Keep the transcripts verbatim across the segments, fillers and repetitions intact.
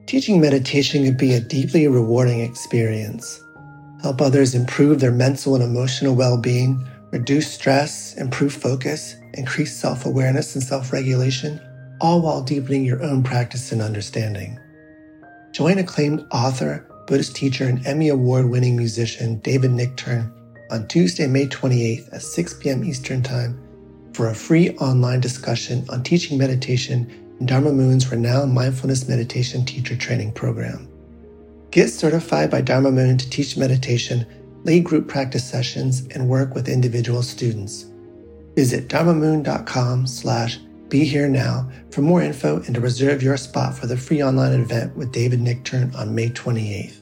Teaching meditation can be a deeply rewarding experience. Help others improve their mental and emotional well-being, reduce stress, improve focus, increase self-awareness and self-regulation, all while deepening your own practice and understanding. Join acclaimed author, Buddhist teacher, and Emmy Award-winning musician David Nichtern on Tuesday, May twenty-eighth at six p.m. Eastern Time for a free online discussion on teaching meditation in Dharma Moon's renowned mindfulness meditation teacher training program. Get certified by Dharma Moon to teach meditation, lead group practice sessions, and work with individual students. Visit dharmamoon.com slash be here now for more info and to reserve your spot for the free online event with David Nichtern on May twenty-eighth.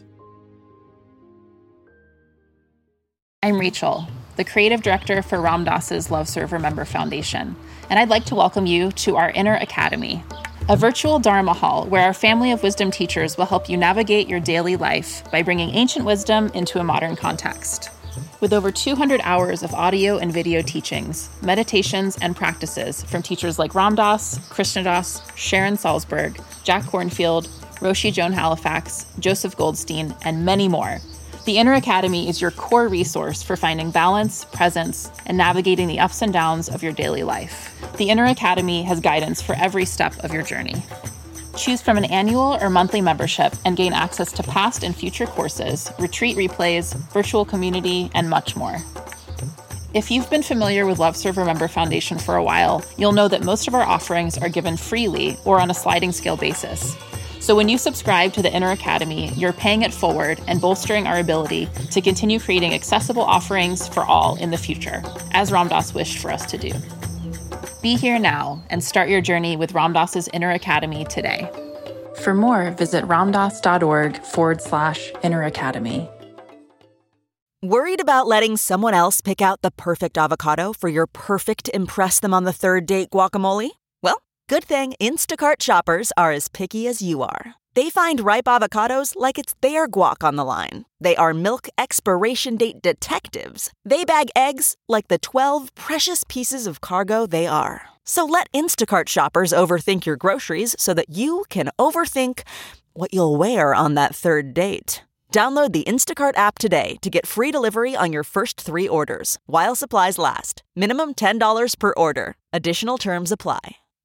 I'm Rachel, the creative director for Ram Dass's Love Serve Remember Foundation, and I'd like to welcome you to our Inner Academy, a virtual Dharma hall where our family of wisdom teachers will help you navigate your daily life by bringing ancient wisdom into a modern context. With over two hundred hours of audio and video teachings, meditations, and practices from teachers like Ram Dass, Krishna Das, Sharon Salzberg, Jack Kornfield, Roshi Joan Halifax, Joseph Goldstein, and many more, the Inner Academy is your core resource for finding balance, presence, and navigating the ups and downs of your daily life. The Inner Academy has guidance for every step of your journey. Choose from an annual or monthly membership and gain access to past and future courses, retreat replays, virtual community, and much more. If you've been familiar with Love Serve Remember Foundation for a while, you'll know that most of our offerings are given freely or on a sliding scale basis. So when you subscribe to the Inner Academy, you're paying it forward and bolstering our ability to continue creating accessible offerings for all in the future, as Ram Dass wished for us to do. Be here now and start your journey with Ram Dass's Inner Academy today. For more, visit ramdass.org forward slash Inner Academy. Worried about letting someone else pick out the perfect avocado for your perfect impress them on the third date guacamole? Well, good thing Instacart shoppers are as picky as you are. They find ripe avocados like it's their guac on the line. They are milk expiration date detectives. They bag eggs like the twelve precious pieces of cargo they are. So let Instacart shoppers overthink your groceries so that you can overthink what you'll wear on that third date. Download the Instacart app today to get free delivery on your first three orders, while supplies last. Minimum ten dollars per order. Additional terms apply.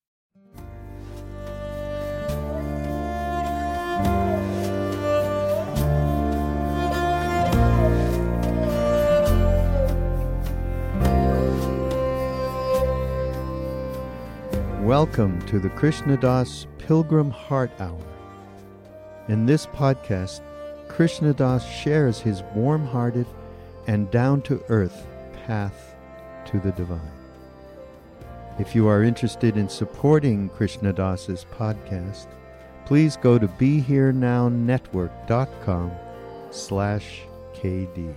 Welcome to the Krishna Das Pilgrim Heart Hour. In this podcast, Krishna Das shares his warm-hearted and down-to-earth path to the divine. If you are interested in supporting Krishna Das's podcast, please go to BeHereNowNetwork.com slash KD.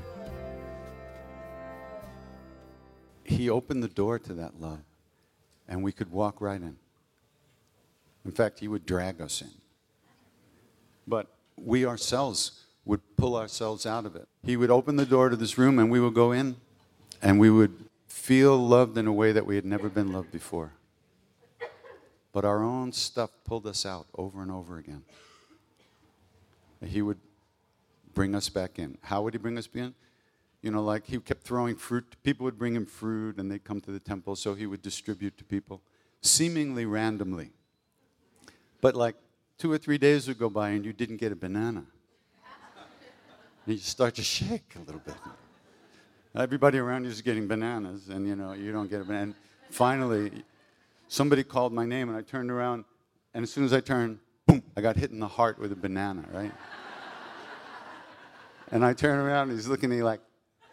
He opened the door to that love, and we could walk right in. In fact, he would drag us in. But we ourselves would pull ourselves out of it. He would open the door to this room, and we would go in, and we would feel loved in a way that we had never been loved before. But our own stuff pulled us out over and over again. He would bring us back in. How would he bring us back in? You know, like he kept throwing fruit. People would bring him fruit, and they'd come to the temple, so he would distribute to people, seemingly randomly. But like two or three days would go by, and you didn't get a banana. And you start to shake a little bit. Everybody around you is getting bananas, and, you know, you don't get a banana. And finally, somebody called my name, and I turned around, and as soon as I turned, boom, I got hit in the heart with a banana, right? And I turned around, and he's looking at me like,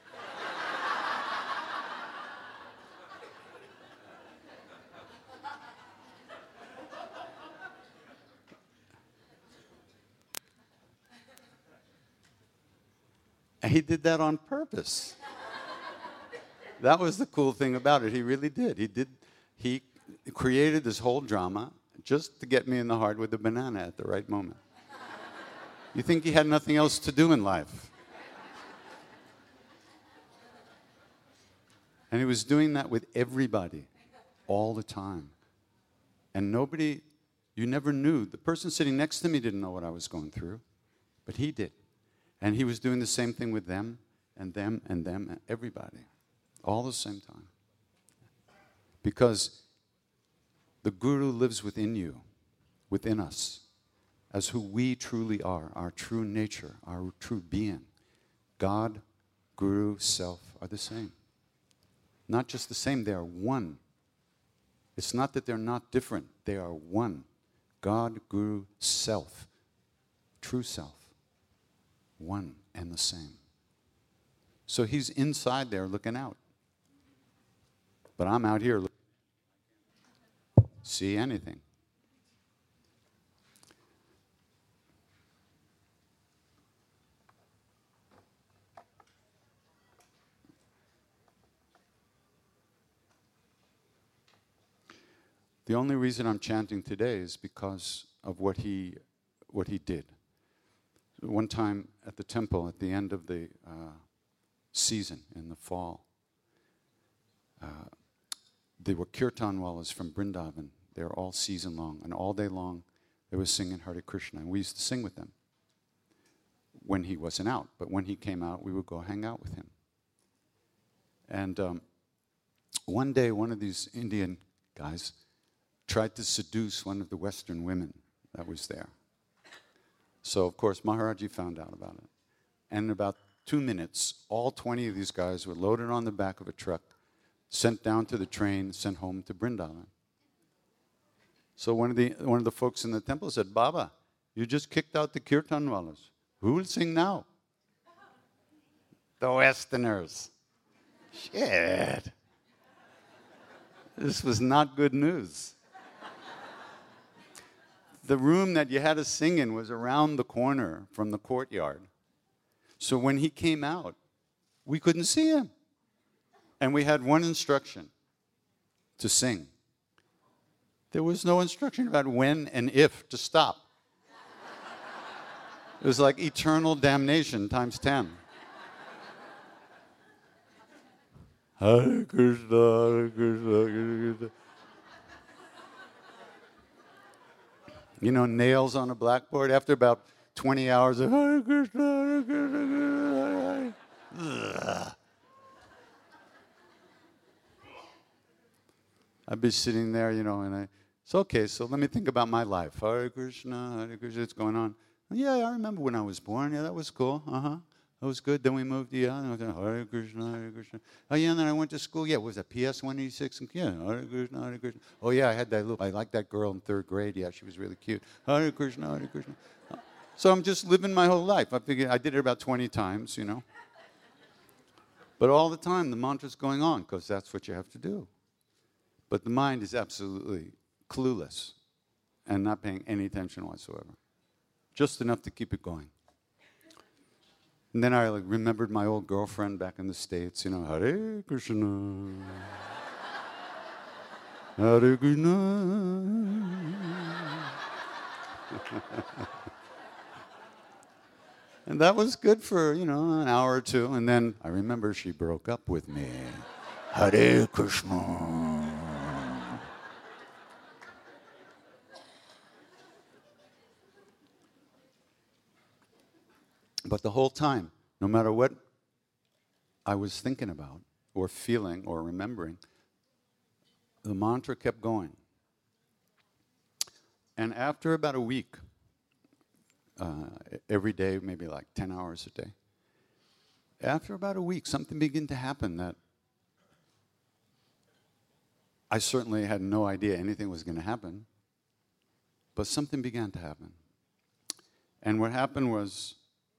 and he did that on purpose. That was the cool thing about it. He really did. He did. He created this whole drama just to get me in the heart with a banana at the right moment. You think he had nothing else to do in life? And he was doing that with everybody all the time. And nobody You never knew. The person sitting next to me didn't know what I was going through, but he did. And he was doing the same thing with them and them and them and everybody, all at the same time. Because the Guru lives within you, within us, as who we truly are, our true nature, our true being. God, Guru, Self are the same. Not just the same, they are one. It's not that they're not different, they are one. God, Guru, Self, true Self, one and the same. So he's inside there looking out. But I'm out here looking. See anything. The only reason I'm chanting today is because of what he, what he did. One time at the temple, at the end of the uh, season in the fall, uh, there were kirtanwalas from Vrindavan. They were all season long, and all day long they were singing Hare Krishna, and we used to sing with them when he wasn't out. But when he came out, we would go hang out with him. And um, one day, one of these Indian guys tried to seduce one of the Western women that was there. So, of course, Maharaji found out about it. And in about two minutes, all twenty of these guys were loaded on the back of a truck, sent down to the train, sent home to Vrindavan. So one of the one of the folks in the temple said, Baba, you just kicked out the kirtanwalas. Who will sing now? The Westerners. Shit. This was not good news. The room that you had to sing in was around the corner from the courtyard. So when he came out, we couldn't see him. And we had one instruction to sing. There was no instruction about when and if to stop. It was like eternal damnation times ten. Hare Krishna, Hare Krishna, Hare Krishna. You know, nails on a blackboard. After about twenty hours of Hare Krishna, Hare Krishna, Hare Krishna. I'd be sitting there, you know, and I, it's okay, so let me think about my life. Hare Krishna, Hare Krishna, it's going on. Yeah, I remember when I was born. Yeah, that was cool. Uh-huh. That was good. Then we moved, yeah, Hare Krishna, Hare Krishna. Oh, yeah, and then I went to school. Yeah, was that P S one eighty-six? Yeah, Hare Krishna, Hare Krishna. Oh, yeah, I had that little, I liked that girl in third grade. Yeah, she was really cute. Hare Krishna, Hare Krishna. So I'm just living my whole life. I figured I did it about twenty times, you know. But all the time, the mantra's going on, because that's what you have to do. But the mind is absolutely clueless and not paying any attention whatsoever. Just enough to keep it going. And then I like, remembered my old girlfriend back in the States, you know, Hare Krishna, Hare Krishna. And that was good for, you know, an hour or two. And then I remember she broke up with me. Hare Krishna. But the whole time, no matter what I was thinking about or feeling or remembering, the mantra kept going. And after about a week, uh, every day, maybe like ten hours a day, after about a week, something began to happen that I certainly had no idea anything was going to happen, but something began to happen. And what happened was,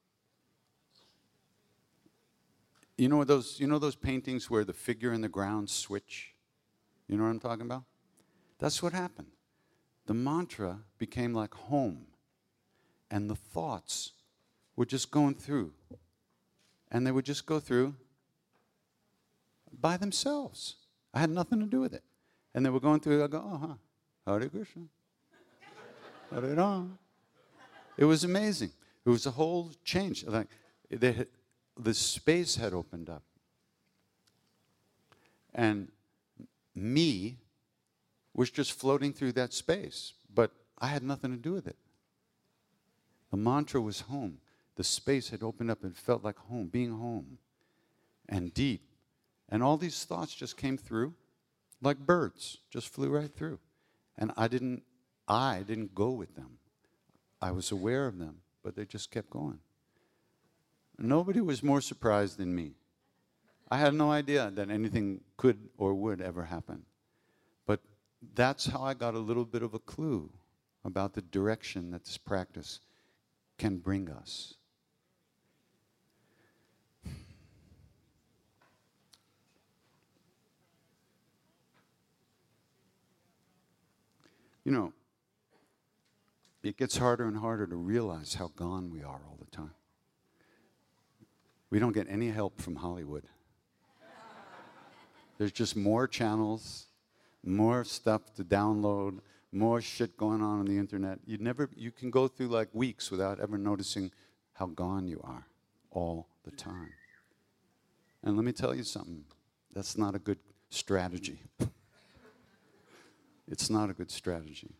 You know those, you know those paintings where the figure and the ground switch? You know what I'm talking about? That's what happened. The mantra became like home, and the thoughts were just going through. And they would just go through by themselves. I had nothing to do with it. And they were going through, I go, oh, huh, Hare Krishna, Hare Rama. It was amazing. It was a whole change. Like, they had, the space had opened up. And me was just floating through that space. But I had nothing to do with it. The mantra was home. The space had opened up and felt like home, being home, and deep. And all these thoughts just came through like birds, just flew right through. And I didn't, I didn't go with them. I was aware of them, but they just kept going. Nobody was more surprised than me. I had no idea that anything could or would ever happen. But that's how I got a little bit of a clue about the direction that this practice can bring us. You know, it gets harder and harder to realize how gone we are all the time. We don't get any help from Hollywood. There's just more channels, more stuff to download, more shit going on on the internet. You never, you can go through like weeks without ever noticing how gone you are all the time. And let me tell you something, that's not a good strategy. It's not a good strategy.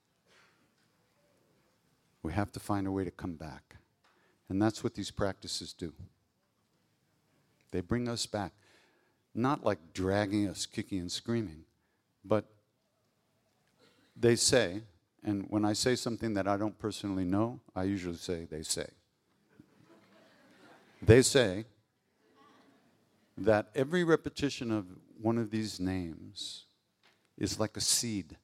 We have to find a way to come back. And that's what these practices do. They bring us back. Not like dragging us, kicking and screaming, but they say, and when I say something that I don't personally know, I usually say, they say. They say that every repetition of one of these names is like a seed.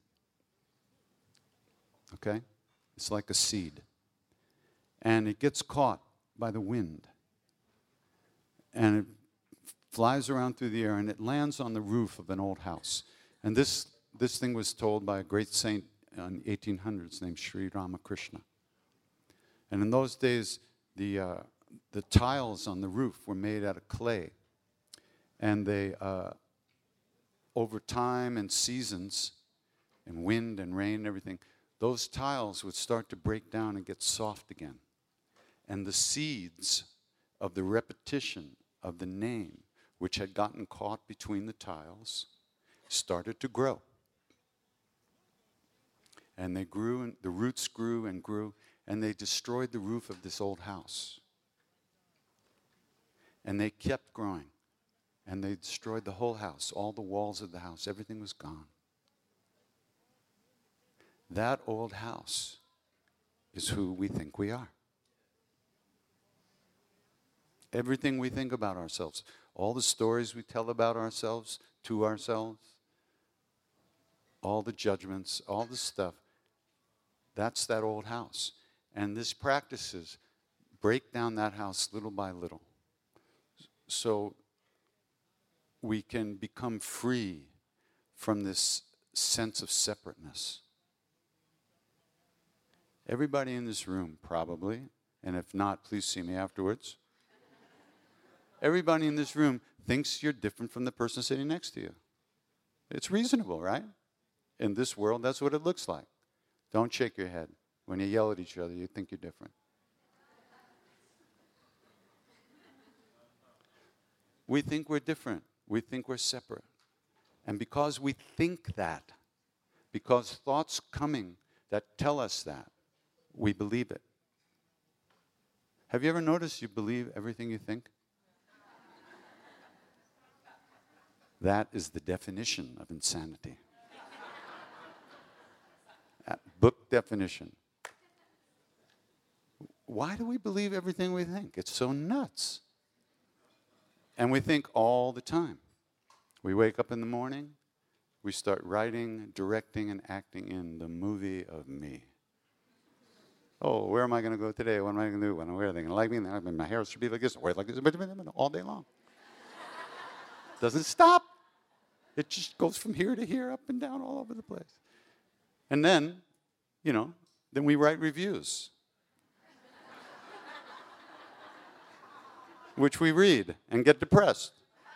Okay? It's like a seed. And it gets caught by the wind. And it flies around through the air and it lands on the roof of an old house. And this, this thing was told by a great saint in the eighteen hundreds named Sri Ramakrishna. And in those days, the, uh, the tiles on the roof were made out of clay. And they, uh, over time and seasons, and wind and rain and everything, those tiles would start to break down and get soft again. And the seeds of the repetition of the name, which had gotten caught between the tiles, started to grow. And they grew, and the roots grew and grew, and they destroyed the roof of this old house. And they kept growing. And they destroyed the whole house, all the walls of the house. Everything was gone. That old house is who we think we are. Everything we think about ourselves, all the stories we tell about ourselves to ourselves, all the judgments, all the stuff, that's that old house. And this practices break down that house little by little. So we can become free from this sense of separateness. Everybody in this room, probably, and if not, please see me afterwards. Everybody in this room thinks you're different from the person sitting next to you. It's reasonable, right? In this world, that's what it looks like. Don't shake your head. When you yell at each other, you think you're different. We think we're different. We think we're separate. And because we think that, because thoughts coming that tell us that, we believe it. Have you ever noticed you believe everything you think? That is the definition of insanity. Book definition. Why do we believe everything we think? It's so nuts. And we think all the time. We wake up in the morning, we start writing, directing, and acting in the movie of me. Oh, where am I going to go today? What am I going to do? What am I going to like me? My hair should be like this, or like this, all day long. Doesn't stop. It just goes from here to here, up and down, all over the place. And then, you know, then we write reviews, which we read and get depressed.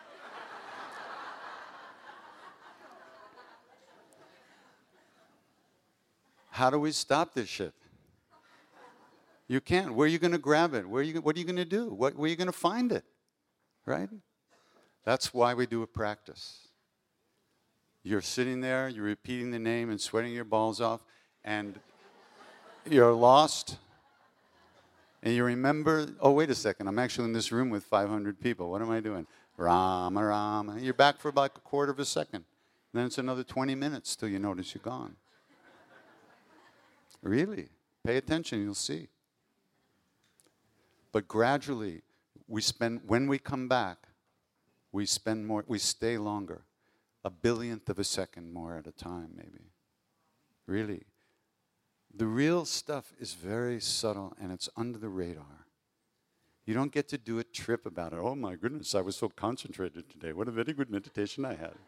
How do we stop this shit? You can't. Where are you going to grab it? Where are you, what are you going to do? What, where are you going to find it? Right? That's why we do a practice. You're sitting there, you're repeating the name and sweating your balls off, and you're lost, and you remember, oh, wait a second, I'm actually in this room with five hundred people. What am I doing? Rama, Rama. You're back for like a quarter of a second. Then it's another twenty minutes till you notice you're gone. Really? Pay attention, you'll see. But gradually, we spend, when we come back, we spend more, we stay longer. A billionth of a second more at a time, maybe. Really. The real stuff is very subtle and it's under the radar. You don't get to do a trip about it. Oh my goodness, I was so concentrated today. What a very good meditation I had.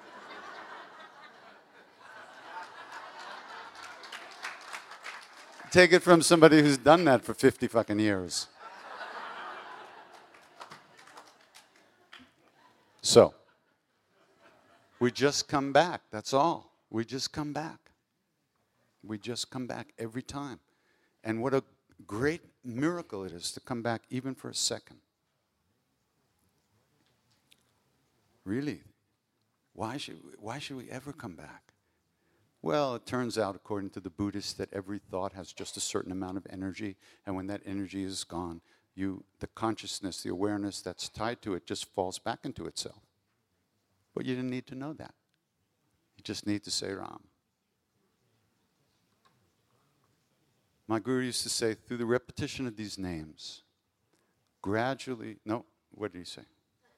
Take it from somebody who's done that for fifty fucking years. So, we just come back, that's all. We just come back. We just come back every time. And what a great miracle it is to come back even for a second. Really, why should, why should we ever come back? Well, it turns out, according to the Buddhists, that every thought has just a certain amount of energy, and when that energy is gone, you, the consciousness, the awareness that's tied to it just falls back into itself. But you didn't need to know that. You just need to say Ram. My guru used to say, through the repetition of these names, gradually, no, what did he say?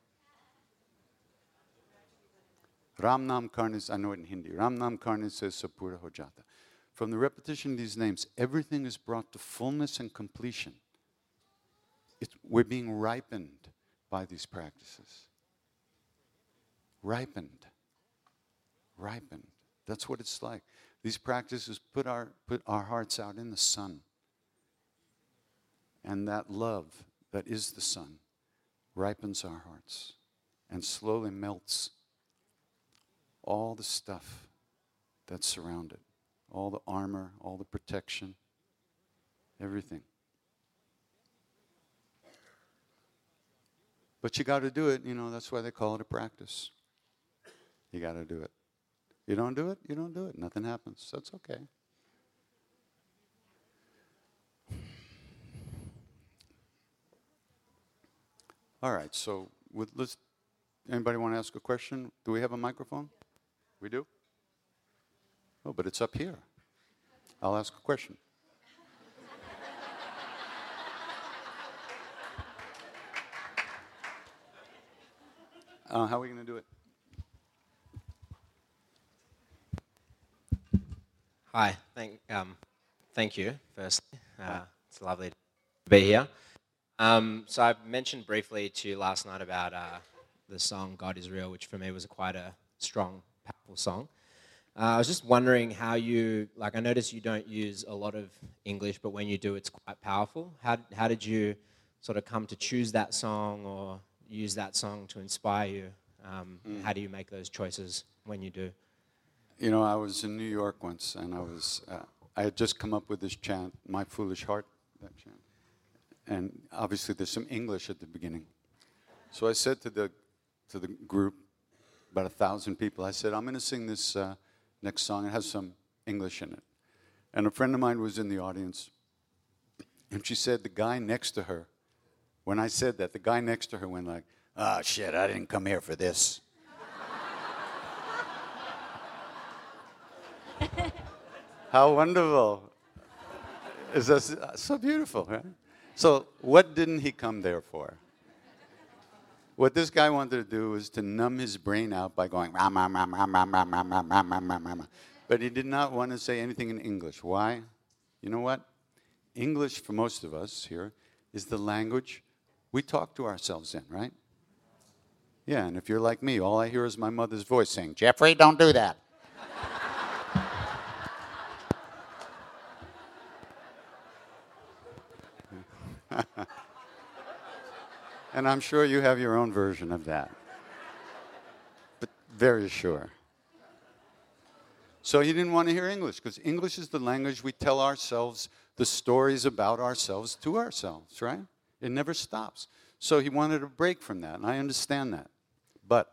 Ram Nam Karne, I know it in Hindi. Ram Nam Karne says Sapura Ho Jata. From the repetition of these names, everything is brought to fullness and completion. It's, we're being ripened by these practices. Ripened. Ripened. That's what it's like. These practices put our, put our hearts out in the sun. And that love that is the sun ripens our hearts and slowly melts all the stuff that's surrounded, all the armor, all the protection, everything. But you got to do it, you know, that's why they call it a practice. You got to do it. You don't do it, you don't do it. Nothing happens. That's okay. All right, so with, let's, anybody want to ask a question? Do we have a microphone? We do? Oh, but it's up here. I'll ask a question. Uh, how are we going to do it? Hi, thank, um, thank you, firstly. Uh, it's lovely to be here. Um, so I mentioned briefly to you last night about uh, the song God is Real, which for me was a quite a strong, powerful song. Uh, I was just wondering how you, like I noticed you don't use a lot of English, but when you do, it's quite powerful. How, how did you sort of come to choose that song or use that song to inspire you? Um, mm. How do you make those choices when you do? You know, I was in New York once, and I was, uh, I had just come up with this chant, My Foolish Heart, that chant. And obviously there's some English at the beginning. So I said to the, to the group, about a thousand people, I said, I'm going to sing this uh, next song. It has some English in it. And a friend of mine was in the audience, and she said the guy next to her, when I said that, the guy next to her went like, oh, shit, I didn't come here for this. How wonderful. Is this so beautiful, right? So what didn't he come there for? What this guy wanted to do was to numb his brain out by going, ram, ram, ram, ram, ram, ram, ram, ram, ram, ram, ram, ram. But he did not want to say anything in English. Why? You know what? English, for most of us here, is the language we talk to ourselves in, right? Yeah, and if you're like me, all I hear is my mother's voice saying, Jeffrey, don't do that. And I'm sure you have your own version of that. But very sure. So he didn't want to hear English, because English is the language we tell ourselves the stories about ourselves to ourselves, right? It never stops. So he wanted a break from that, and I understand that. But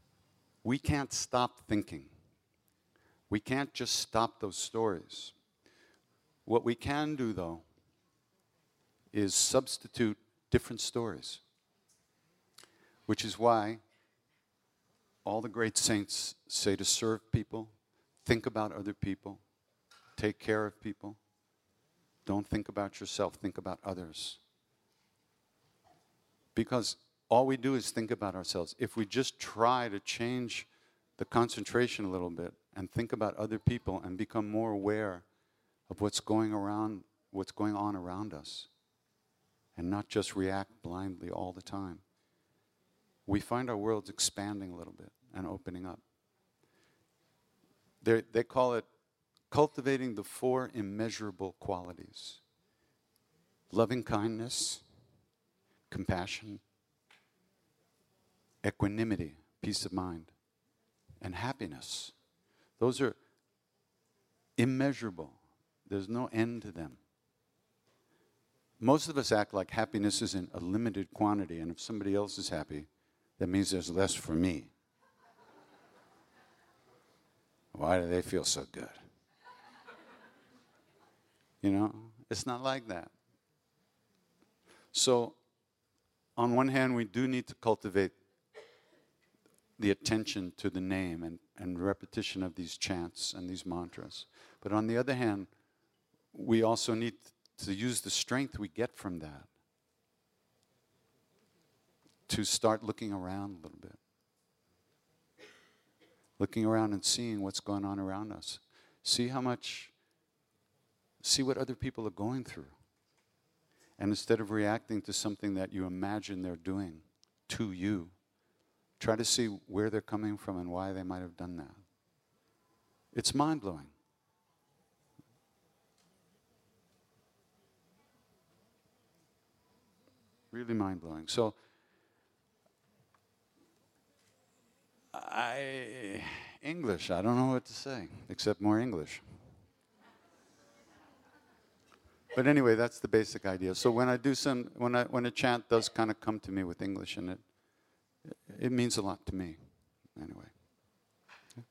we can't stop thinking. We can't just stop those stories. What we can do, though, is substitute different stories, which is why all the great saints say to serve people, think about other people, take care of people. Don't think about yourself, think about others. Because all we do is think about ourselves. If we just try to change the concentration a little bit and think about other people and become more aware of what's going around, what's going on around us, and not just react blindly all the time, we find our worlds expanding a little bit and opening up. They're, they call it cultivating the four immeasurable qualities: loving kindness, compassion, equanimity, peace of mind, and happiness. Those are immeasurable. There's no end to them. Most of us act like happiness is in a limited quantity, and if somebody else is happy, that means there's less for me. Why do they feel so good? You know, it's not like that. So, on one hand, we do need to cultivate the attention to the name and, and repetition of these chants and these mantras. But on the other hand, we also need to use the strength we get from that to start looking around a little bit. Looking around and seeing what's going on around us. See how much, see what other people are going through. And instead of reacting to something that you imagine they're doing to you, try to see where they're coming from and why they might have done that. It's mind-blowing. Really mind-blowing. So, I, English, I don't know what to say, except more English. But anyway, that's the basic idea. So when I do some, when I, when a chant does kind of come to me with English in it, it means a lot to me, anyway. Okay.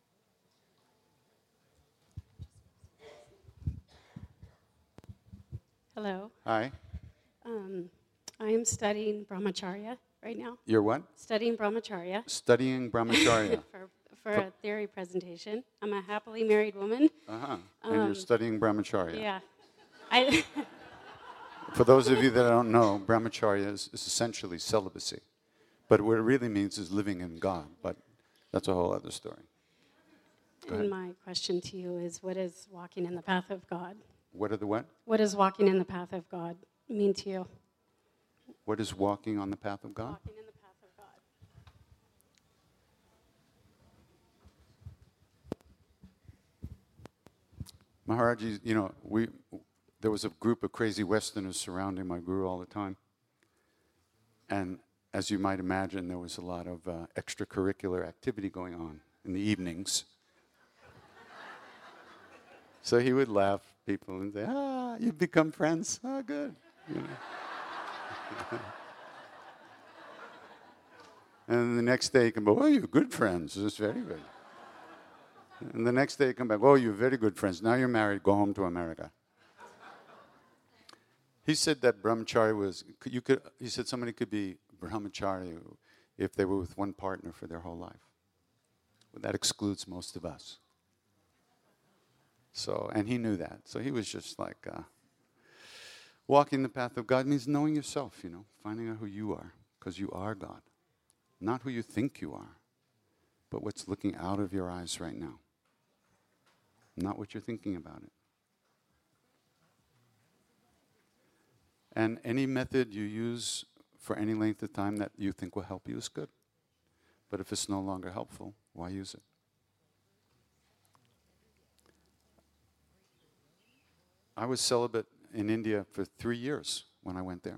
Hello. Hi. Um, I am studying Brahmacharya right now. You're what? Studying Brahmacharya. Studying Brahmacharya. for for a theory presentation. I'm a happily married woman. Uh-huh. And Um, you're studying Brahmacharya. Yeah. I For those of you that don't know, Brahmacharya is, is essentially celibacy. But what it really means is living in God. But that's a whole other story. Go ahead. and my question to you is, what is walking in the path of God? What are the what? What does walking in the path of God mean to you? What is walking on the path of God? Walking in the path of God. Maharaji, you know, we there was a group of crazy Westerners surrounding my guru all the time. And as you might imagine, there was a lot of uh, extracurricular activity going on in the evenings. So he would laugh at people and say, ah, you've become friends? Oh, good. You know. And the next day he come back, oh, you're good friends. It's very good. And the next day he come back, oh, you're very good friends. Now you're married, go home to America. He said that brahmacharya was, you could, he said somebody could be brahmacharya if they were with one partner for their whole life. Well, that excludes most of us. So, and he knew that. So he was just like, uh, walking the path of God means knowing yourself, you know, finding out who you are, because you are God. Not who you think you are, but what's looking out of your eyes right now. Not what you're thinking about it. And any method you use for any length of time that you think will help you is good. But if it's no longer helpful, why use it? I was celibate in India for three years when I went there.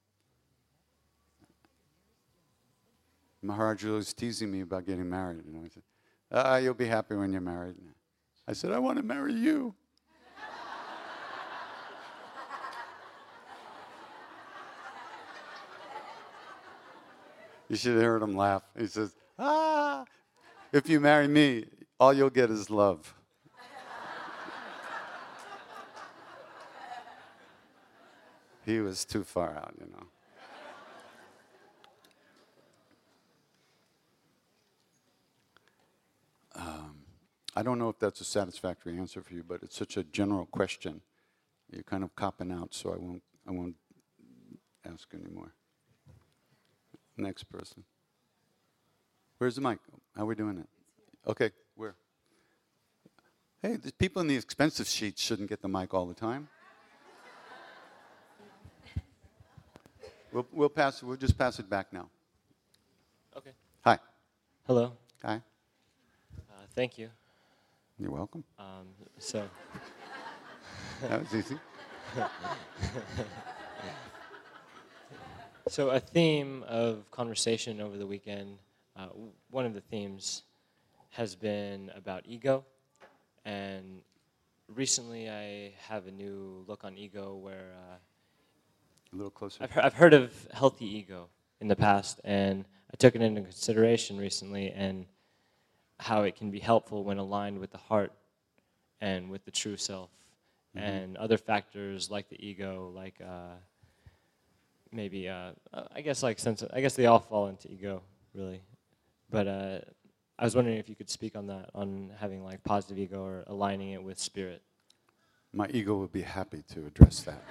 Maharaj was teasing me about getting married. You know, he said, ah, you'll be happy when you're married. I said, I want to marry you. You should have heard him laugh. He says, ah, if you marry me, all you'll get is love. He was too far out, you know. Um, I don't know if that's a satisfactory answer for you, but it's such a general question. You're kind of copping out, so I won't, I won't ask anymore. Next person. Where's the mic? How are we doing it? Okay, where? Hey, the people in the expensive seats shouldn't get the mic all the time. We'll, we'll pass. We'll just pass it back now. Okay. Hi. Hello. Hi. Uh, thank you. You're welcome. Um, so. That was easy. So a theme of conversation over the weekend, uh, w- one of the themes has been about ego. And recently I have a new look on ego where uh, A little closer. I've, he- I've heard of healthy ego in the past, and I took it into consideration recently and how it can be helpful when aligned with the heart and with the true self. Mm-hmm. And other factors like the ego, like uh, maybe, uh, I guess like sense, of, I guess they all fall into ego, really. But uh, I was wondering if you could speak on that, on having like positive ego or aligning it with spirit. My ego would be happy to address that.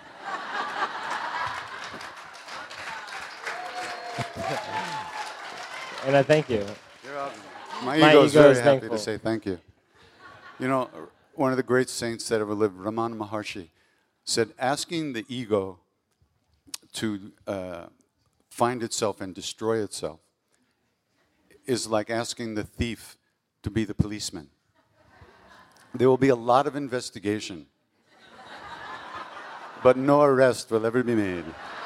And I thank you. You're welcome. My, My ego is ego very is happy thankful. to say thank you. You know, one of the great saints that ever lived, Ramana Maharshi, said asking the ego to uh, find itself and destroy itself is like asking the thief to be the policeman. There will be a lot of investigation, but no arrest will ever be made.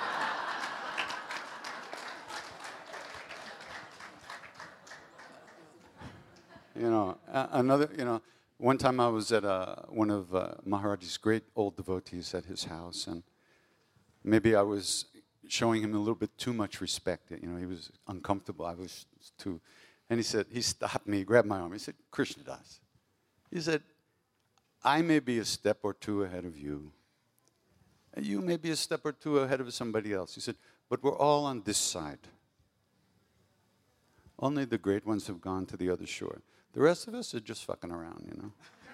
You know, uh, another, you know, one time I was at uh, one of uh, Maharaj's great old devotees at his house, and maybe I was showing him a little bit too much respect. You know, he was uncomfortable. I was too. And he said, he stopped me, grabbed my arm. He said, Krishnadas. He said, I may be a step or two ahead of you. And you may be a step or two ahead of somebody else. He said, but we're all on this side. Only the great ones have gone to the other shore. The rest of us are just fucking around, you know.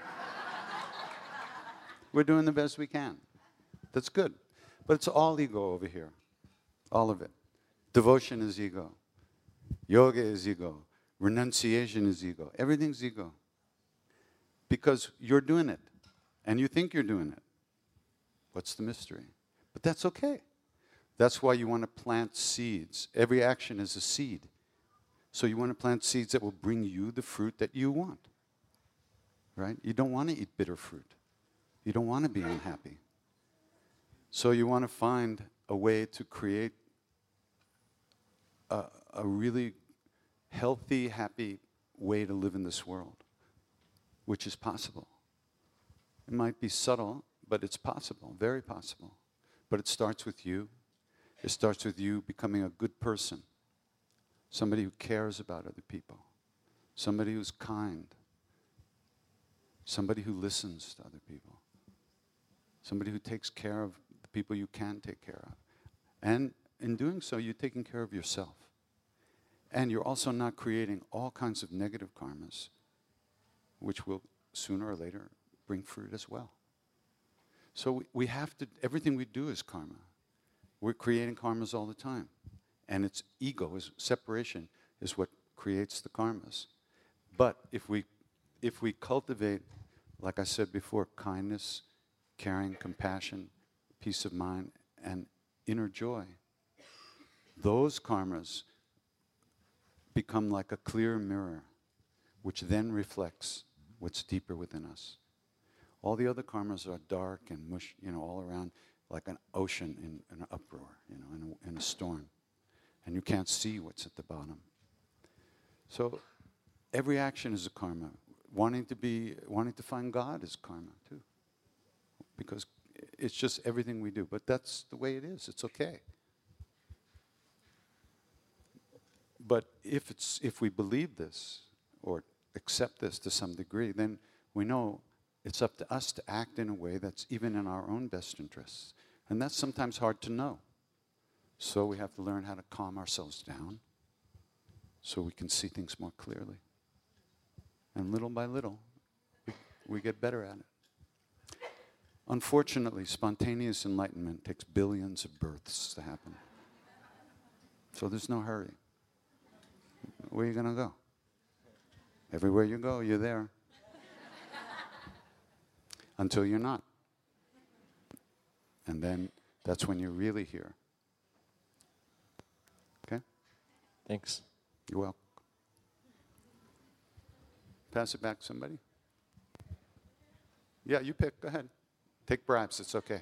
We're doing the best we can. That's good. But it's all ego over here. All of it. Devotion is ego. Yoga is ego. Renunciation is ego. Everything's ego. Because you're doing it. And you think you're doing it. What's the mystery? But that's okay. That's why you want to plant seeds. Every action is a seed. So you want to plant seeds that will bring you the fruit that you want. Right? You don't want to eat bitter fruit. You don't want to be unhappy. So you want to find a way to create a, a really healthy, happy way to live in this world, which is possible. It might be subtle, but it's possible, very possible. But it starts with you. It starts with you becoming a good person. Somebody who cares about other people. Somebody who's kind. Somebody who listens to other people. Somebody who takes care of the people you can take care of. And in doing so, you're taking care of yourself. And you're also not creating all kinds of negative karmas, which will sooner or later bring fruit as well. So we, we have to, everything we do is karma. We're creating karmas all the time. And it's ego, is separation, is what creates the karmas. But if we, if we cultivate, like I said before, kindness, caring, compassion, peace of mind, and inner joy, those karmas become like a clear mirror, which then reflects what's deeper within us. All the other karmas are dark and mush, you know, all around, like an ocean in, in an uproar, you know, in a, in a storm. And you can't see what's at the bottom. So every action is a karma. Wanting to be, wanting to find God is karma too. Because it's just everything we do. But that's the way it is. It's okay. But if it's if we believe this or accept this to some degree, then we know it's up to us to act in a way that's even in our own best interests. And that's sometimes hard to know. So we have to learn how to calm ourselves down so we can see things more clearly. And little by little, we, we get better at it. Unfortunately, spontaneous enlightenment takes billions of births to happen. So there's no hurry. Where are you going to go? Everywhere you go, you're there. Until you're not. And then that's when you're really here. Okay? Thanks. You're welcome. Pass it back to somebody. Yeah, you pick. Go ahead. Take bribes. It's okay.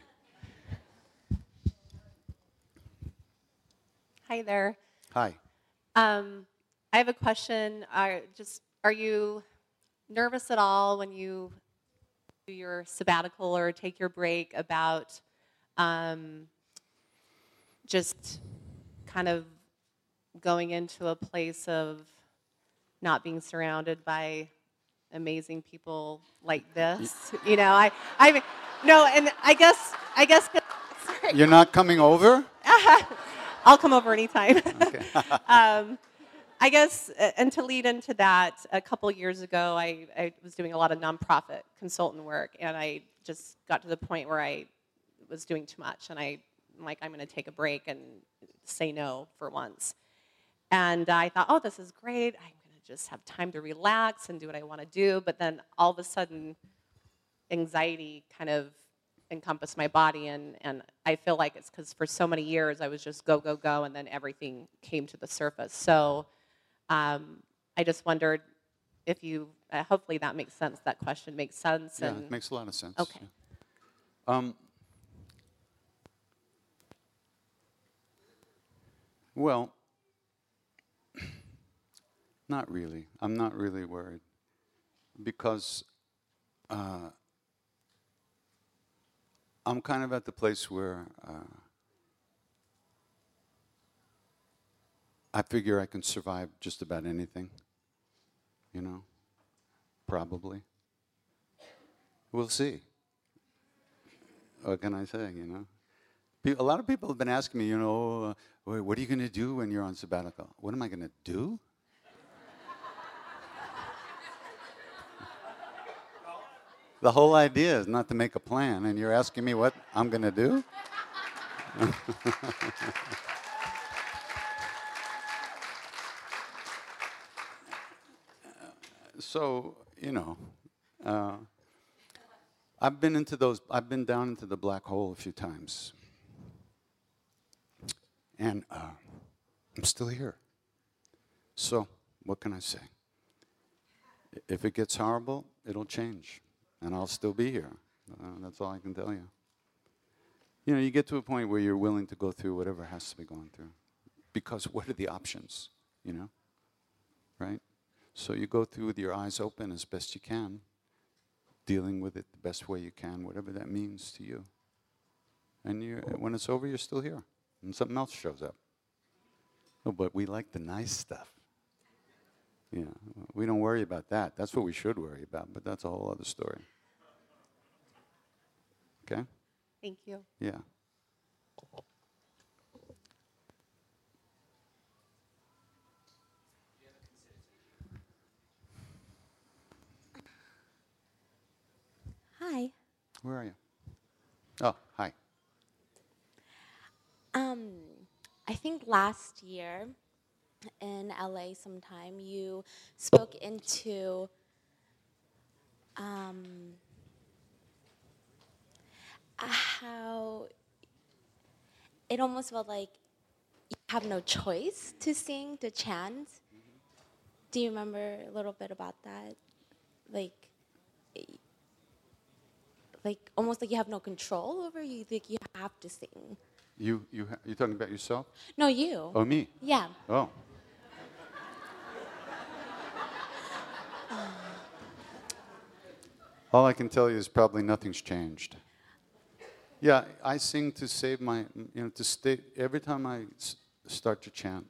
Hi there. Hi. Um, I have a question. Are just are you nervous at all when you do your sabbatical or take your break about um, just kind of going into a place of not being surrounded by amazing people like this? You know, I, I mean, no, and I guess, I guess. Sorry. You're not coming over? I'll come over anytime. Okay. um, I guess, uh, and to lead into that, a couple years ago, I, I was doing a lot of nonprofit consultant work, and I just got to the point where I was doing too much, and I, I'm like, I'm going to take a break and say no for once. And I thought, oh, this is great. I'm going to just have time to relax and do what I want to do. But then all of a sudden, anxiety kind of encompassed my body, and, and I feel like it's because for so many years I was just go, go, go, and then everything came to the surface. So um, I just wondered if you, uh, hopefully that makes sense, that question makes sense. Yeah, and it makes a lot of sense. Okay. Yeah. Um, well, not really. I'm not really worried because uh, I'm kind of at the place where uh, I figure I can survive just about anything, you know, probably. We'll see. What can I say, you know? Pe- A lot of people have been asking me, you know, uh, "Wait, what are you going to do when you're on sabbatical?" What am I going to do? The whole idea is not to make a plan, and you're asking me what I'm going to do? So, you know, uh, I've been into those, I've been down into the black hole a few times. And uh, I'm still here. So, what can I say? If it gets horrible, it'll change. And I'll still be here. Uh, that's all I can tell you. You know, you get to a point where you're willing to go through whatever has to be going through. Because what are the options, you know? Right? So you go through with your eyes open as best you can, dealing with it the best way you can, whatever that means to you. And you, when it's over, you're still here. And something else shows up. Oh, but we like the nice stuff. Yeah, we don't worry about that. That's what we should worry about, but that's a whole other story. Okay? Thank you. Yeah. Hi. Where are you? Oh, hi. Um, I think last year in L A sometime you spoke into um, how it almost felt like you have no choice to sing, to chant. Mm-hmm. Do you remember a little bit about that? Like, like almost like you have no control over you. Like you have to sing. You you ha- you talking about yourself? No, you. Oh, me? Yeah. Oh. All I can tell you is probably nothing's changed. Yeah, I sing to save my, you know, to stay, every time I s- start to chant,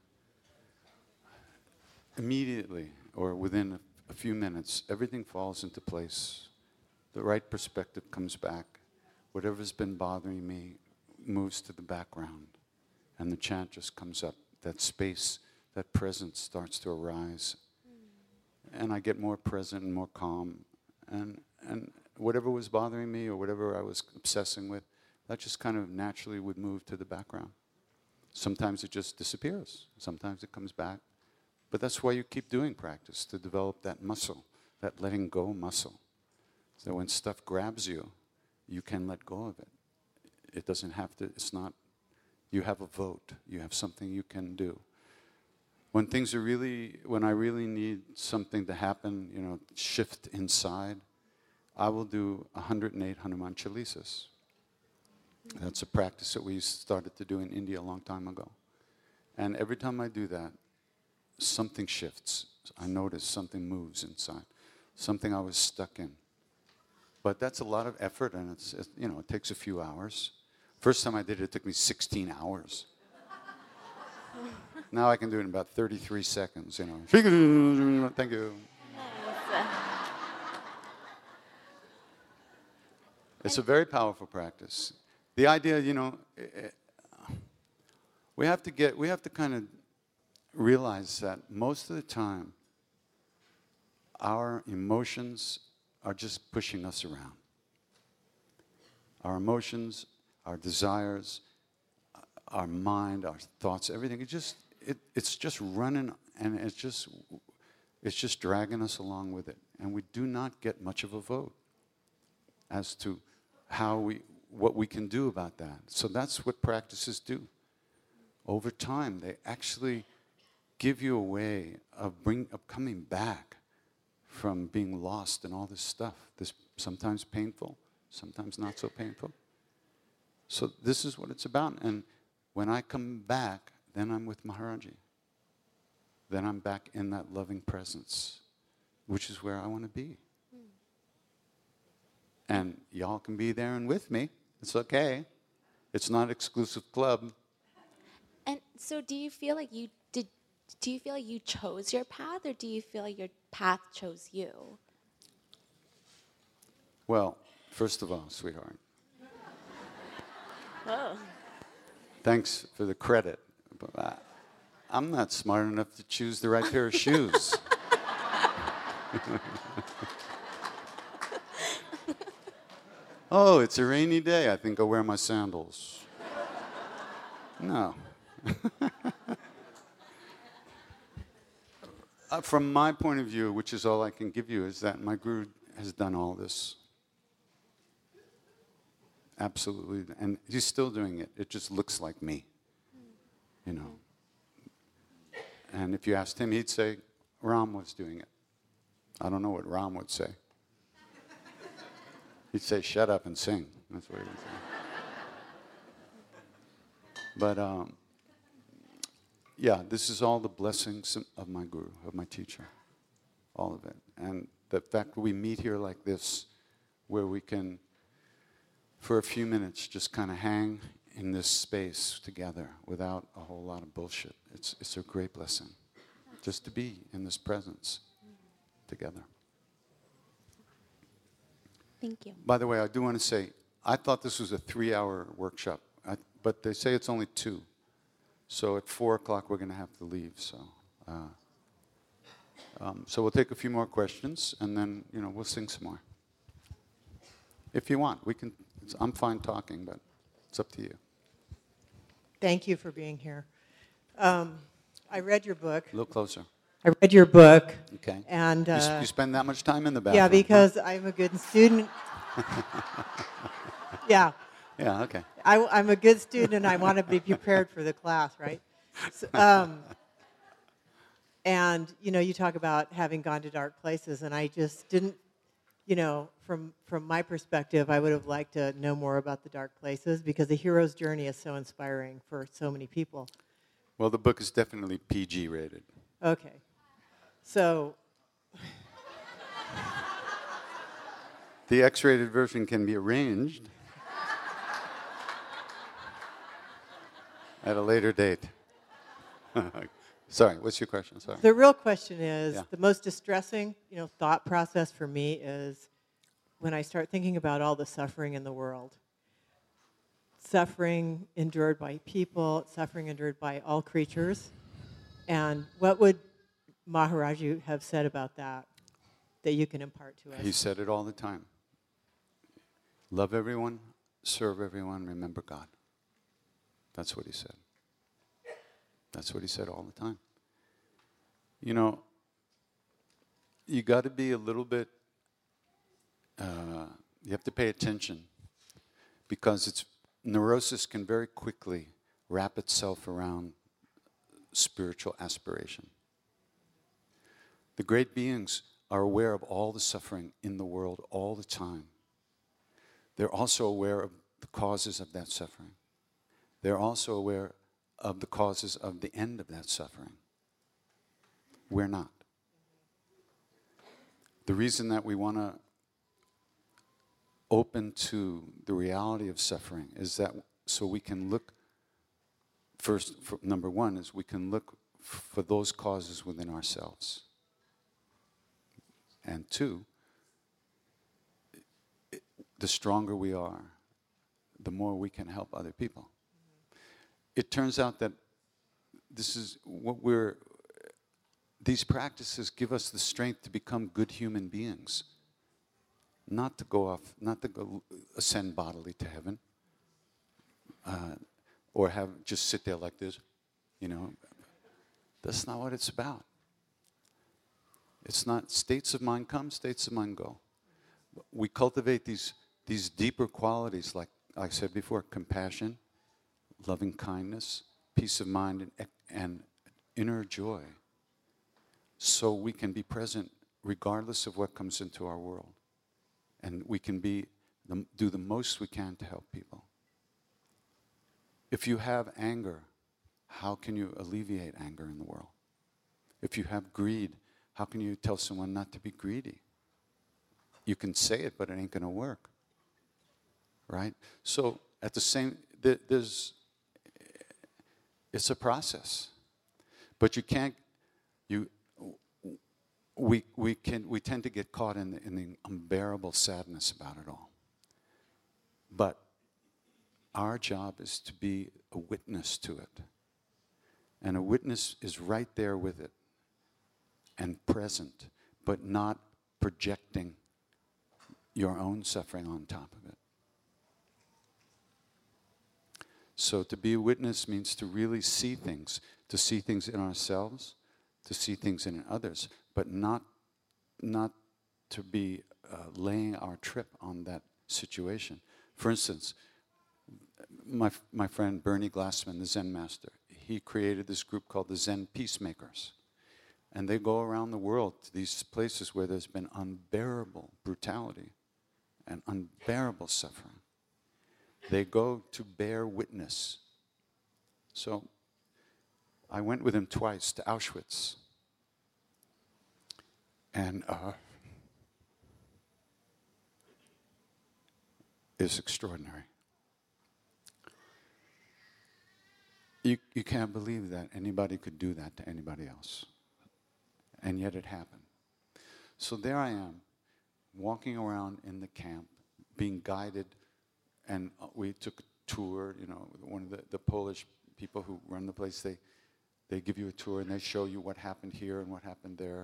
immediately or within a, a few minutes, everything falls into place. The right perspective comes back. Whatever's been bothering me moves to the background, and the chant just comes up. That space, that presence starts to arise. And I get more present and more calm. And, and whatever was bothering me or whatever I was obsessing with, that just kind of naturally would move to the background. Sometimes it just disappears. Sometimes it comes back. But that's why you keep doing practice, to develop that muscle, that letting go muscle. So when stuff grabs you, you can let go of it. It doesn't have to, it's not, you have a vote. You have something you can do. When things are really, when I really need something to happen, you know, shift inside, I will do one hundred eight Hanuman Chalisas. That's a practice that we started to do in India a long time ago. And every time I do that, something shifts. I notice something moves inside, something I was stuck in. But that's a lot of effort, and it's, it, you know, it takes a few hours. First time I did it, it took me sixteen hours. Now I can do it in about thirty-three seconds, you know. Thank you. It's a very powerful practice. The idea, you know, we have to get, we have to kind of realize that most of the time, our emotions are just pushing us around. Our emotions, our desires, our mind, our thoughts, everything, it just, it, it's just running, and it's just, it's just dragging us along with it. And we do not get much of a vote as to how we, what we can do about that. So that's what practices do. Over time, they actually give you a way of, bring, of coming back from being lost in all this stuff. This sometimes painful, sometimes not so painful. So this is what it's about. And when I come back, then I'm with Maharaji. Then I'm back in that loving presence, which is where I want to be. And y'all can be there and with me. It's okay. It's not exclusive club. And so do you feel like you did, do you feel like you chose your path, or do you feel like your path chose you? Well, first of all, sweetheart, Oh. thanks for the credit. But I, I'm not smart enough to choose the right pair of shoes. Oh, it's a rainy day. I think I'll wear my sandals. No. uh, from my point of view, which is all I can give you, is that my guru has done all this. Absolutely. And he's still doing it. It just looks like me. You know. And if you asked him, he'd say, Ram was doing it. I don't know what Ram would say. He'd say, shut up and sing. That's what he would say. But, um, yeah, this is all the blessings of my guru, of my teacher. All of it. And the fact that we meet here like this, where we can, for a few minutes, just kind of hang in this space together without a whole lot of bullshit. It's, it's a great blessing. Just to be in this presence together. Thank you. By the way, I do want to say, I thought this was a three-hour workshop, I, but they say it's only two. So at four o'clock, we're going to have to leave. So, uh, um, so we'll take a few more questions, and then you know we'll sing some more. If you want, we can. It's, I'm fine talking, but it's up to you. Thank you for being here. Um, I read your book. A little closer. I read your book. Okay. And uh, you, s- you spend that much time in the bathroom? yeah, because huh? I'm a good student. yeah. Yeah. Okay. I, I'm a good student, and I want to be prepared for the class, right? So, um, and you know, you talk about having gone to dark places, and I just didn't. You know, from from my perspective, I would have liked to know more about the dark places because the hero's journey is so inspiring for so many people. Well, the book is definitely P G rated. Okay. So, the X-rated version can be arranged at a later date. Sorry, what's your question? Sorry. the real question is, Yeah. the most distressing, you know, thought process for me is when I start thinking about all the suffering in the world. suffering endured by people, suffering endured by all creatures. And what would Maharaju have said about that, that you can impart to us? He said it all the time. Love everyone, serve everyone, remember God. That's what he said. That's what he said all the time. You know, you got to be a little bit, uh, you have to pay attention, because it's neurosis can very quickly wrap itself around spiritual aspiration. The great beings are aware of all the suffering in the world all the time. They're also aware of the causes of that suffering. They're also aware of the causes of the end of that suffering. We're not. The reason that we want to open to the reality of suffering is that so we can look, first, for, number one, is we can look f- for those causes within ourselves. And two, it, the stronger we are, the more we can help other people. It turns out that this is what we're, these practices give us the strength to become good human beings. Not to go off, not to go ascend bodily to heaven, uh, or have just sit there like this, you know. That's not what it's about. It's not states of mind come, states of mind go. We cultivate these these deeper qualities, like I said before, compassion, loving kindness, peace of mind, and, and inner joy, so we can be present regardless of what comes into our world. And we can be the, do the most we can to help people. If you have anger, how can you alleviate anger in the world? If you have greed, how can you tell someone not to be greedy? You can say it, but it ain't going to work. Right? So at the same, there's, it's a process. But you can't, you, We we can we tend to get caught in the, in the unbearable sadness about it all. But our job is to be a witness to it. And a witness is right there with it and present, but not projecting your own suffering on top of it. So to be a witness means to really see things, to see things in ourselves, to see things in others, but not, not to be uh, laying our trip on that situation. For instance, my, my friend Bernie Glassman, the Zen master, he created this group called the Zen Peacemakers. And they go around the world to these places where there's been unbearable brutality and unbearable suffering. They go to bear witness. So I went with him twice to Auschwitz. And uh, it's extraordinary. You, you can't believe that anybody could do that to anybody else. And yet it happened. So there I am, walking around in the camp, being guided, and we took a tour, you know, one of the, the Polish people who run the place, they, they give you a tour and they show you what happened here and what happened there.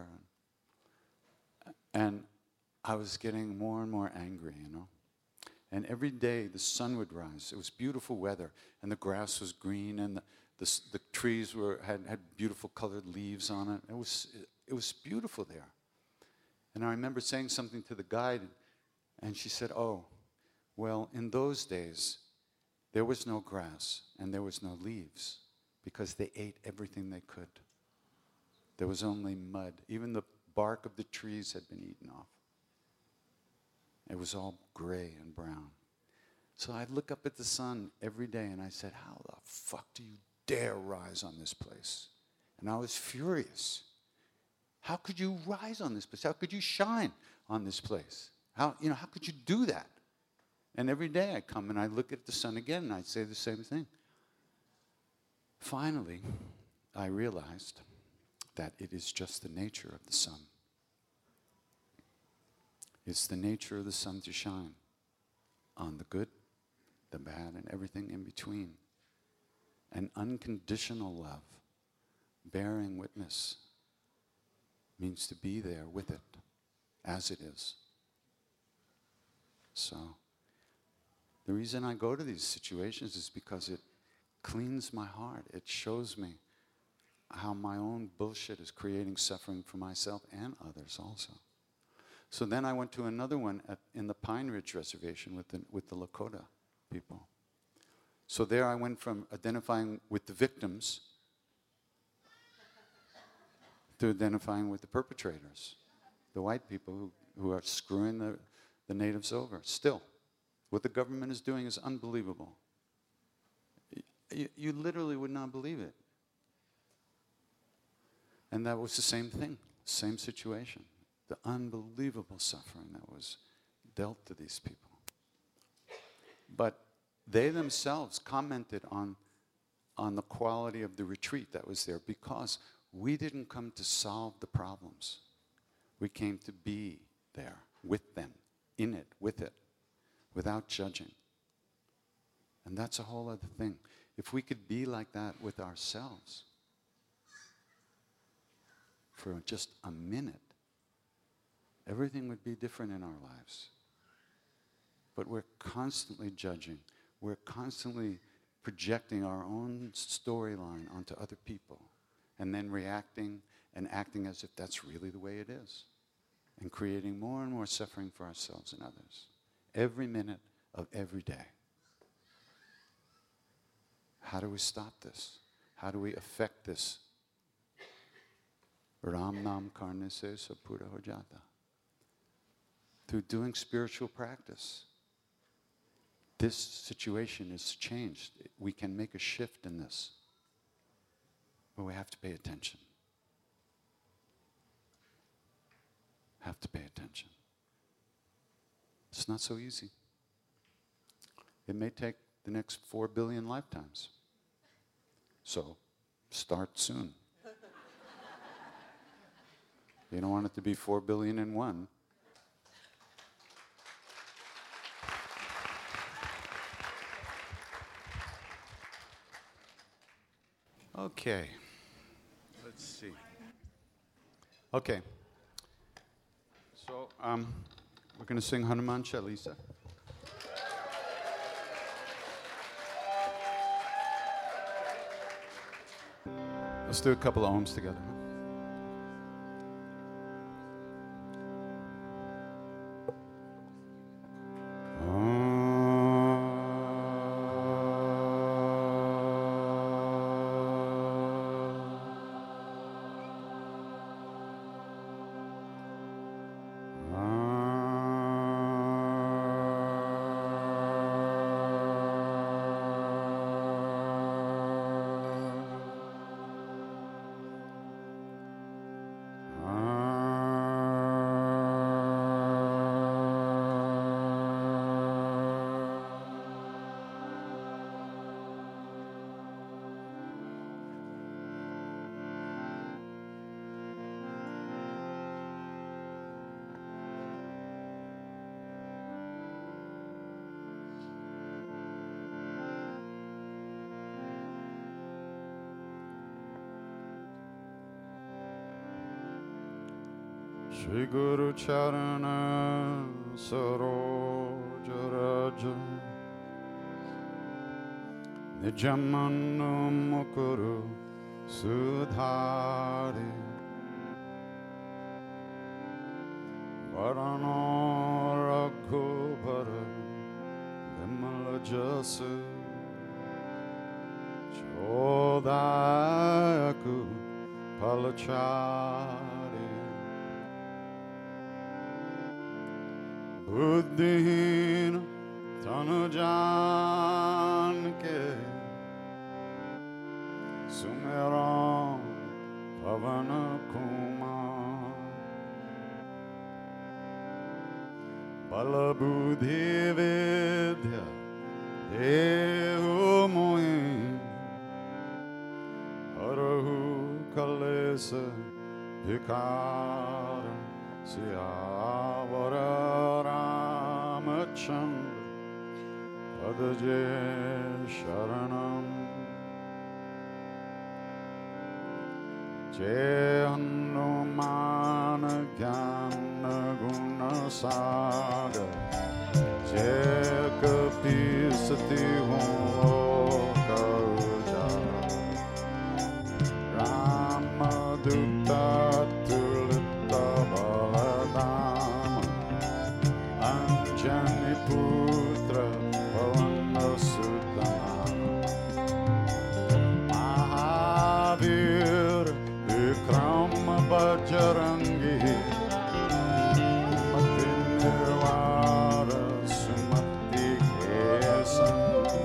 And I was getting more and more angry, you know. And every day the sun would rise. It was beautiful weather, and the grass was green, and the, the, the trees were had, had beautiful colored leaves on it. It was, it, it was beautiful there. And I remember saying something to the guide, and she said, oh, well, in those days, there was no grass and there was no leaves because they ate everything they could. There was only mud. Even the bark of the trees had been eaten off. It was all gray and brown. So I'd look up at the sun every day and I said, how the fuck do you dare rise on this place? And I was furious. How could you rise on this place? How could you shine on this place? How, you know, how could you do that? And every day I come and I look at the sun again and I'd say the same thing. Finally, I realized that it is just the nature of the sun. It's the nature of the sun to shine on the good, the bad, and everything in between. And unconditional love, bearing witness, means to be there with it as it is. So, the reason I go to these situations is because it cleans my heart. It shows me how my own bullshit is creating suffering for myself and others also. So then I went to another one at, in the Pine Ridge Reservation with the, with the Lakota people. So there I went from identifying with the victims to identifying with the perpetrators, the white people who, who are screwing the, the natives over. Still, what the government is doing is unbelievable. You, you literally would not believe it. And that was the same thing, same situation. The unbelievable suffering that was dealt to these people. But they themselves commented on, on the quality of the retreat that was there, because we didn't come to solve the problems. We came to be there with them, in it, with it, without judging. And that's a whole other thing. If we could be like that with ourselves for just a minute, everything would be different in our lives. But we're constantly judging. We're constantly projecting our own storyline onto other people and then reacting and acting as if that's really the way it is, and creating more and more suffering for ourselves and others every minute of every day. How do we stop this? How do we affect this? Ram Nam Karne Se Sapura Ho Jata. Through doing spiritual practice. This situation is changed. We can make a shift in this. But we have to pay attention. Have to pay attention. It's not so easy. It may take the next four billion lifetimes. So, start soon. You don't want it to be four billion and one. Okay. Let's see. Okay. So, um, we're going to sing Hanuman Chalisa. Let's do a couple of ohms together. Huh? Shri Guru Charana Saroja Raja Nijamanu Mukuru Sudhari Varano Raghubara Vimala Jasu Chodayaku Palachari Buddhihina Tanujan ke Sumeram Pavana Kumar Balabuddhi Vidya Dehu Mohi Harahu Kalesa Vikara Siyavara Ramachandra पदजे शरणम जय हनुमान ज्ञान गुण सागर जय कपीस तिहु लोक उजागर राम दूत अतुलित बलधाम अंजनी पुत्र पवन सुत महावीर विक्रम बजरंगी कुमति निवार सुमति केसन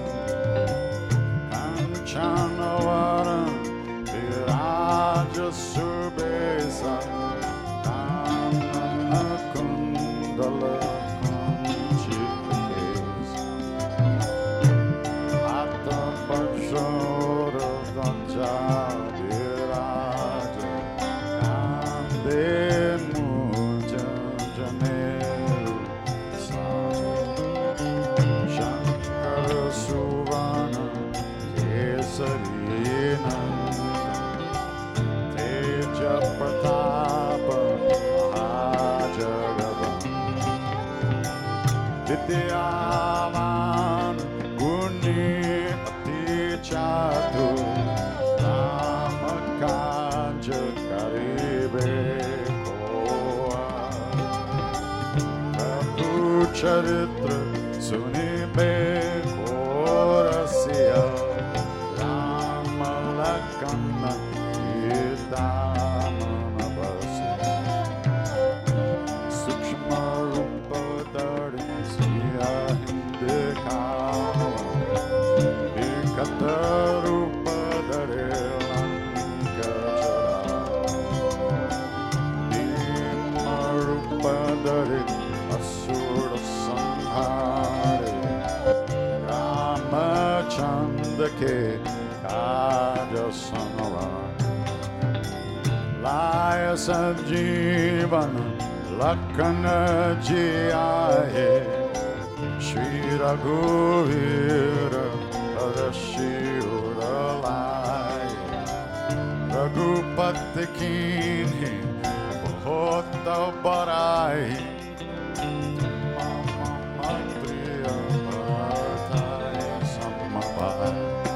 कंचन वरण विराज सुबेसा कानन कुंडल कुंचित केस हाथ पशुर ध्वजा विराज कांधे मुझ जनेऊ साज शंकर सुवन केसरी नंदन तेज प्रताप महाजगवंदन विद्यावान गुणी अति चातुर राम काज करिबे कोआ प्रभु चरित्र सुनिबे को रसिया राम लखन सीता मन बसिया सूक्ष्म रूप धरि सिया हिंदकावा विकट रूप धरे लंक जरा भीम रूप धरे असुर संहारे रामचंद्र के काज संवारे लाय संजीवन लखन जियाए श्री रघुवीर शिवर लाए रघुपति कीन्ही बहुत बड़ाई मम प्रिय भरताई समभाई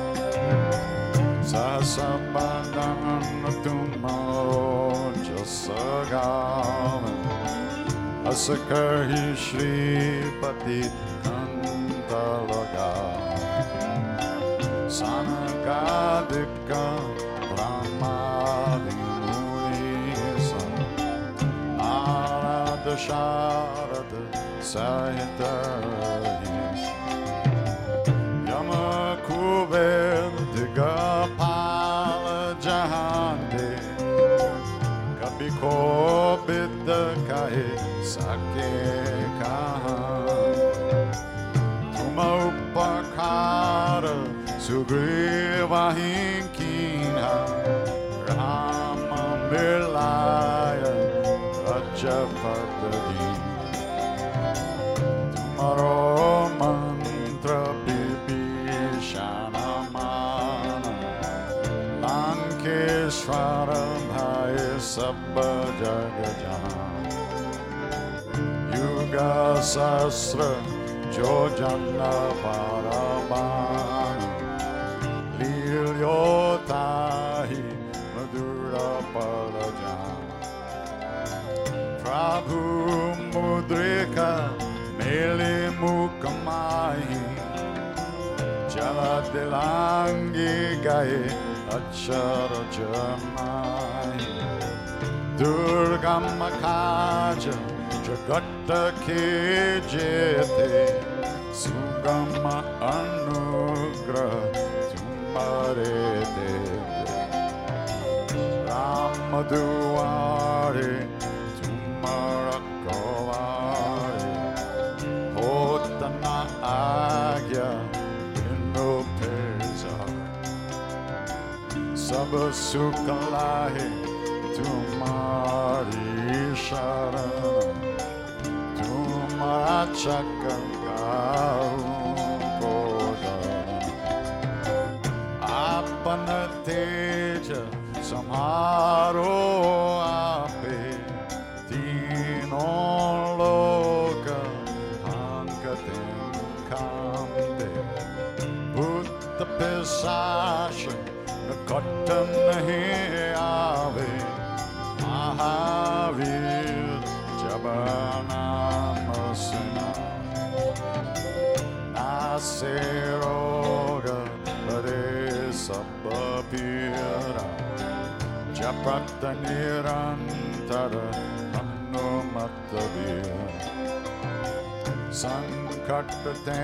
सहस बदन तुमरो जस गावै हस कहि श्रीपति कंठ लगावै सनकादिक ब्रह्मादि मुनीस नारद शारद सहित यम कुबेर दिगपाल जहांते कभी कोबिद कहे सके कहाँ तुम उपकार सुग्रीवाहि कीन्हा राम मिलाय रजपत दीन्हा तुमरो मंत्र विभीषण माना लंकेश्वर भय सब जग जान युग सहस्र जो जन पारबान लील्योताहि मधुर पद जान प्रभु मुद्रिका मेले मुख माही जल दिलांगी गए अक्षर जमाई दुर्गम काज जगत के जेते सुगम अनुग्रह तुम्हारे देते राम दुआरे तुम रखवारे होत न आज्ञा बिनु फेर सब सुख लाहे तुम्हारी शरण तुम रक्षक गाऊं को तुम्हारो आपे तीनों लोक हांकते कांपते भूत पिशाच निकट नहीं आवे महावीर जब नाम सुना नासे रोग हरे सब पीरा जपत निरंतर हनुमत वीर संकट ते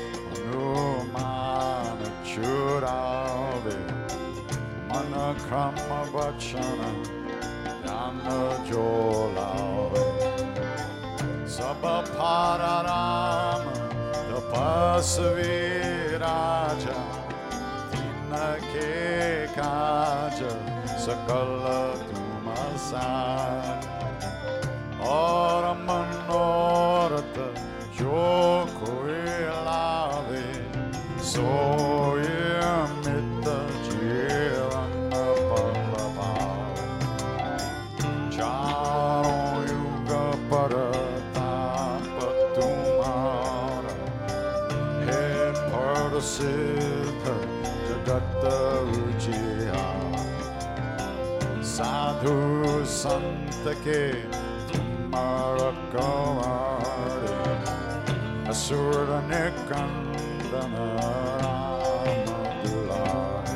हनुमान छुड़ावे मन क्रम वचन ज्ञान जो लावे सब फारा राम तपस्वी राजा तिनके काज सकल तुम साज और मनोरथ जो कोई लावे सोई अमित जीवन पल पावे चारों युग परताप तुम्हारा हे प्रसिद्ध जगत उजियारा साधु संत के तुम रखवारे असुर निकंदन राम दुलारे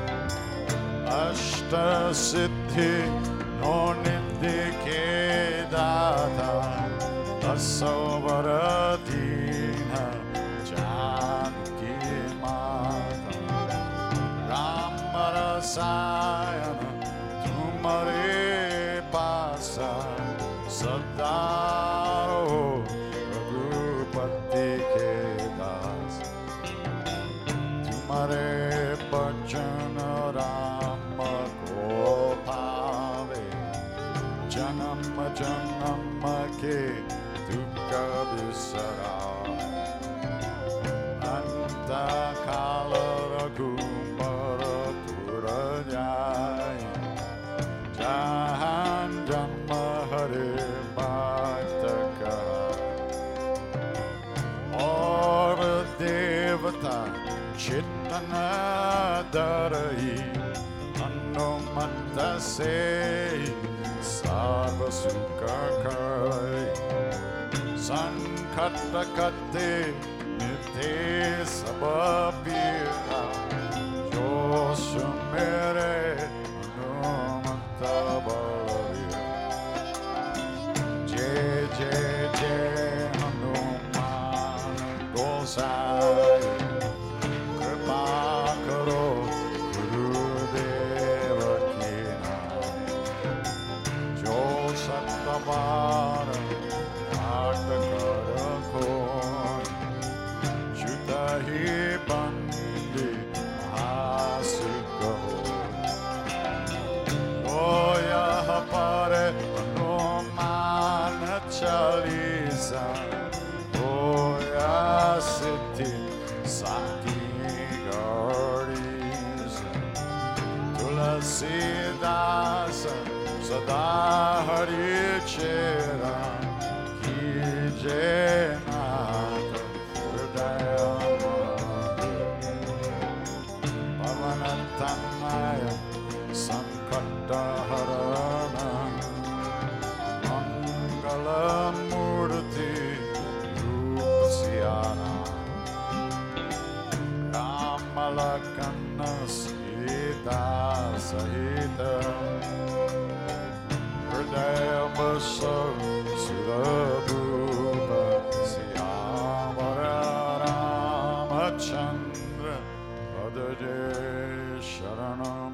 अष्ट सिद्धि नौ निधि के दाता असवर दीन जानकी माता राम रसायन तुम्हारे पासा सदा रहो रघुपति के दास तुम्हारे बचन राम को पावे जन्म जन्म के दुख बिसरावे अंत काल रघुबर पुर जाए जहाँ जन्म हरे भक्त का और देवता चित्तन धरई हनुमत से सर्व सुख करई संकट कटे मिटे सब पीरा जो सुमेरे हनुमत बलवीर जय जय जय हनुमान गोसाई कृपा करो गुरुदेव की नाम जो सतबार पाठ कर कोई जुत ही बंदी हासिक हो ओ यह पर हनुमान चालीसा हो या सिद्धि साकी गौरी तुलसीदास सदा हरि चेरा कीजे नाथ हृदय पवन तनय संकट हरण मंगल मूर्ति रूप सियारा राम लखन सीता सहित हृदय बसो सुरभूप सियावर रामचंद्र पद जय शरणम